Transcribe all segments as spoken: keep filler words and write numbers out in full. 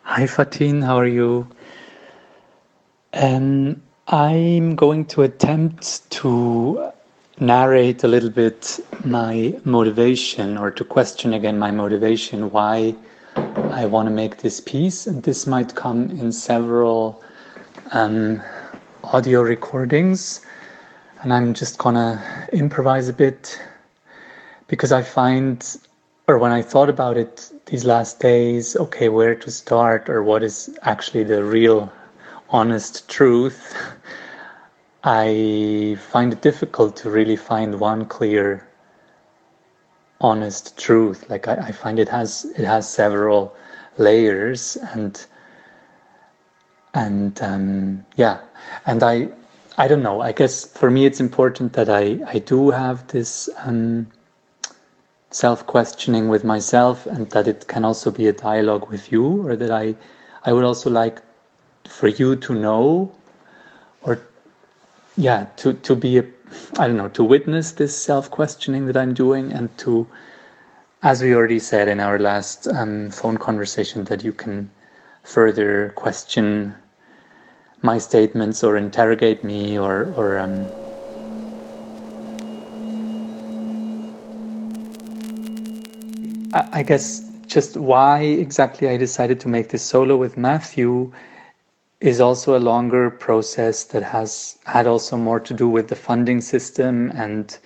Hi Fatin, how are you? Um, I'm going to attempt to narrate a little bit my motivation, or to question again my motivation, why I want to make this piece. And this might come in several um, audio recordings. And I'm just gonna improvise a bit because I find, or when I thought about it these last days, okay, where to start, or what is actually the real honest truth, I find it difficult to really find one clear honest truth. Like I, I find it has it has several layers, and and um, yeah, and I I don't know. I guess for me it's important that I I do have this um, self-questioning with myself, and that it can also be a dialogue with you, or that I I would also like for you to know, or yeah, to to be a, I don't know, to witness this self-questioning that I'm doing, and to, as we already said in our last um, phone conversation, that you can further question my statements or interrogate me, or or um, I, I guess just why exactly I decided to make this solo with Matthew is also a longer process that has had also more to do with the funding system and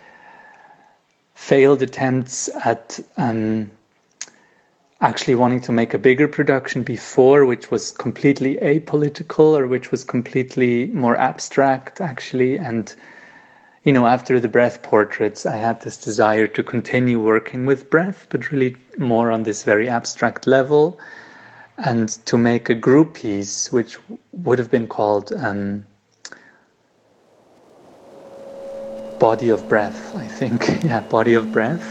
failed attempts at um, actually wanting to make a bigger production before, which was completely apolitical, or which was completely more abstract, actually. And, you know, after the breath portraits, I had this desire to continue working with breath, but really more on this very abstract level, and to make a group piece, which would have been called um, Body of Breath, I think. Yeah, Body of Breath.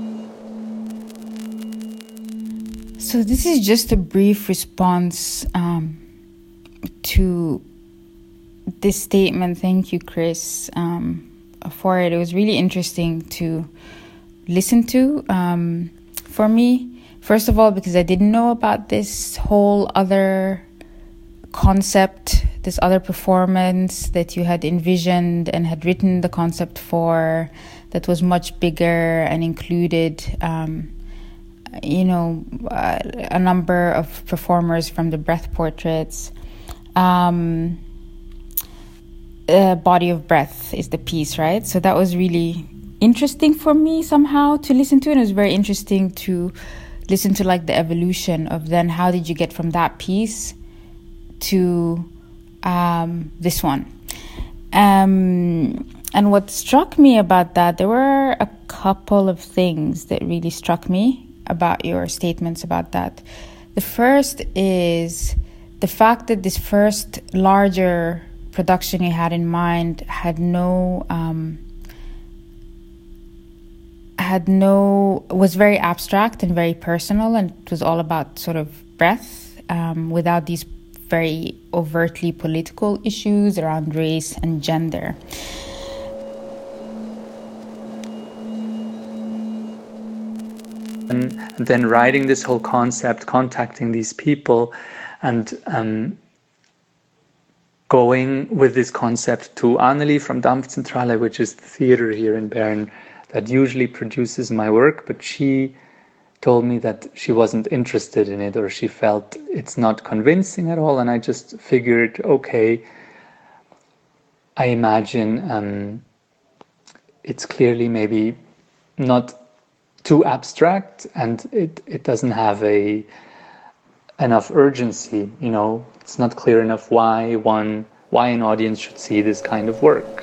So this is just a brief response um, to this statement. Thank you, Chris, um, for it. It was really interesting to listen to um, for me. First of all, because I didn't know about this whole other concept, this other performance that you had envisioned and had written the concept for, that was much bigger and included, um, you know, uh, a number of performers from the breath portraits. Um, uh, Body of Breath is the piece, right? So that was really interesting for me somehow to listen to, and it was very interesting to listen to like the evolution of then how did you get from that piece to um, this one. Um, and what struck me about that, there were a couple of things that really struck me about your statements about that. The first is the fact that this first larger production you had in mind had no um, had no was very abstract and very personal, and it was all about sort of breath, um, without these very overtly political issues around race and gender. And then writing this whole concept, contacting these people, and um, going with this concept to Anneli from Dampfzentrale, which is the theater here in Bern that usually produces my work, but she told me that she wasn't interested in it, or she felt it's not convincing at all. And I just figured, okay, I imagine um, it's clearly maybe not too abstract, and it, it doesn't have a enough urgency. You know, it's not clear enough why one why an audience should see this kind of work.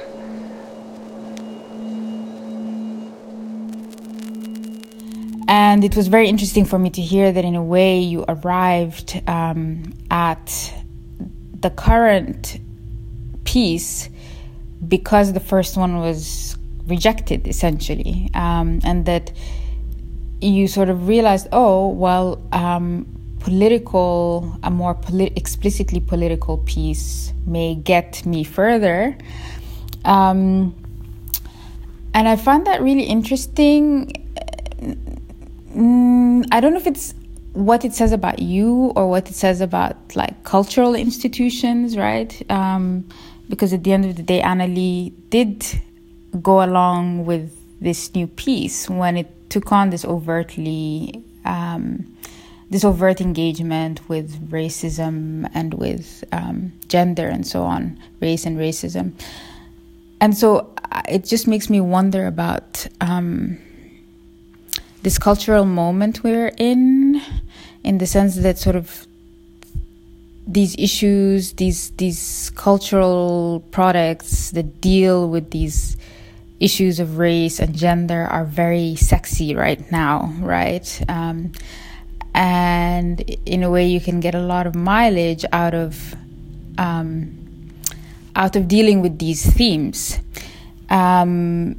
And it was very interesting for me to hear that in a way you arrived um, at the current piece because the first one was rejected, essentially, um, and that you sort of realized, oh, well, um, political, a more polit- explicitly political piece may get me further. Um, and I found that really interesting. Mm, I don't know if it's what it says about you or what it says about like cultural institutions, right? Um, because at the end of the day, Annalee did go along with this new piece when it took on this overtly, um, this overt engagement with racism and with um, gender and so on, race and racism. And so it just makes me wonder about um, this cultural moment we're in, in the sense that sort of these issues, these these cultural products that deal with these issues of race and gender are very sexy right now, right? Um, and in a way, you can get a lot of mileage out of um, out of dealing with these themes, um,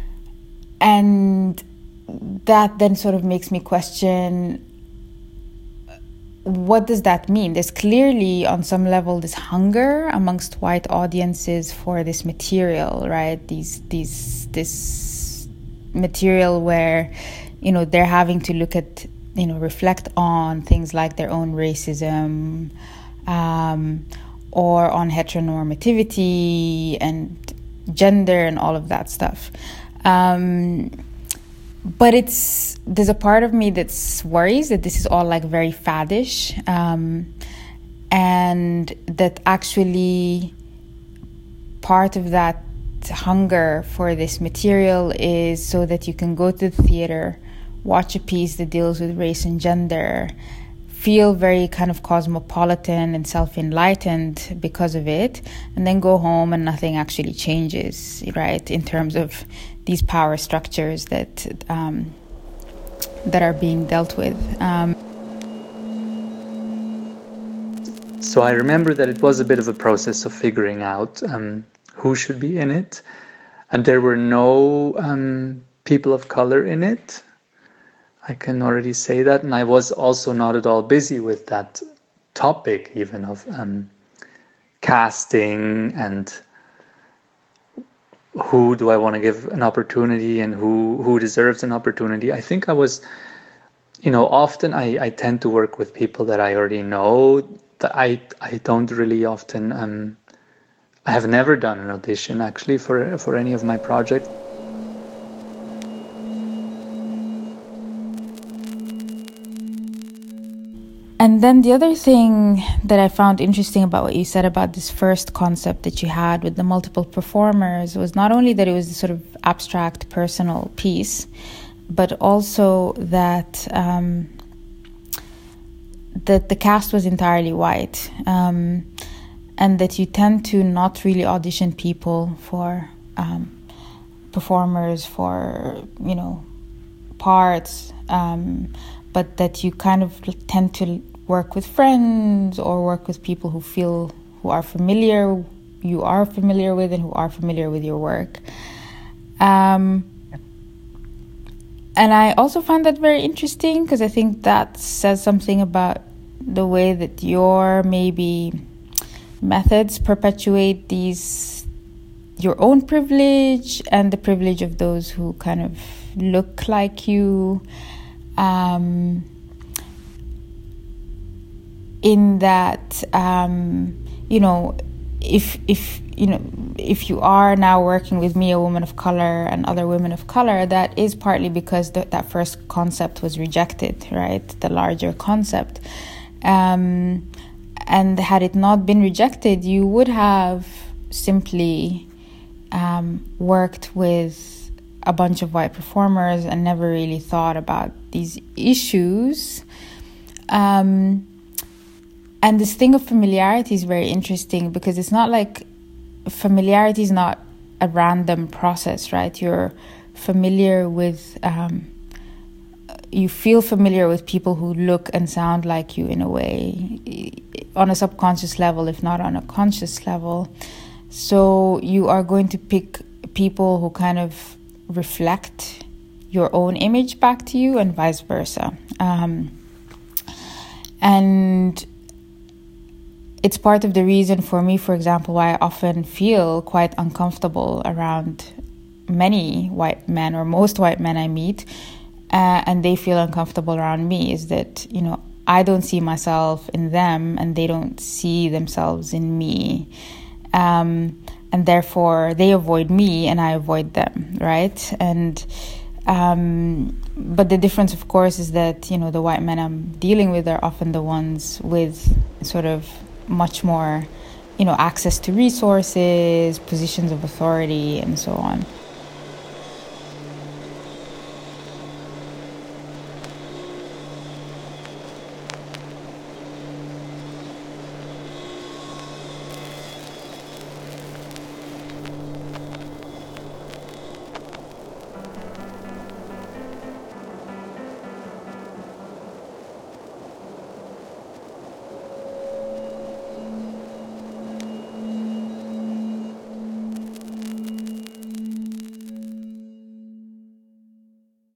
and that then sort of makes me question, what does that mean? There's clearly, on some level, this hunger amongst white audiences for this material, right? These, these, this material where, you know, they're having to look at, you know, reflect on things like their own racism, um, or on heteronormativity and gender and all of that stuff. Um, But it's there's a part of me that's worries that this is all like very faddish, um, and that actually part of that hunger for this material is so that you can go to the theater, watch a piece that deals with race and gender, feel very kind of cosmopolitan and self-enlightened because of it, and then go home and nothing actually changes, right, in terms of these power structures that um, that are being dealt with. Um, so I remember that it was a bit of a process of figuring out um, who should be in it, and there were no um, people of color in it. I can already say that, and I was also not at all busy with that topic, even of um, casting and who do I want to give an opportunity and who who deserves an opportunity. I think I was, you know, often I, I tend to work with people that I already know. That I I don't really often um I have never done an audition actually for for any of my projects. And then the other thing that I found interesting about what you said about this first concept that you had with the multiple performers was not only that it was a sort of abstract personal piece, but also that um, that the cast was entirely white, um, and that you tend to not really audition people for um, performers for, you know, parts, um, but that you kind of tend to work with friends or work with people who feel, who are familiar, you are familiar with and who are familiar with your work. Um, and I also find that very interesting because I think that says something about the way that your maybe methods perpetuate these, your own privilege and the privilege of those who kind of look like you. Um, in that, um, you know, if if you know if you are now working with me, a woman of color, and other women of color, that is partly because the, that first concept was rejected, right? The larger concept, um, and had it not been rejected, you would have simply um, worked with a bunch of white performers and never really thought about these issues. Um, and this thing of familiarity is very interesting because it's not like familiarity is not a random process, right? You're familiar with, um, you feel familiar with people who look and sound like you in a way, on a subconscious level, if not on a conscious level. So you are going to pick people who kind of reflect your own image back to you and vice versa. Um, and it's part of the reason for me, for example, why I often feel quite uncomfortable around many white men or most white men I meet, uh, and they feel uncomfortable around me is that, you know, I don't see myself in them and they don't see themselves in me. Um, and therefore they avoid me and I avoid them, right? And um, but the difference, of course, is that, you know, the white men I'm dealing with are often the ones with sort of much more, you know, access to resources, positions of authority, and so on.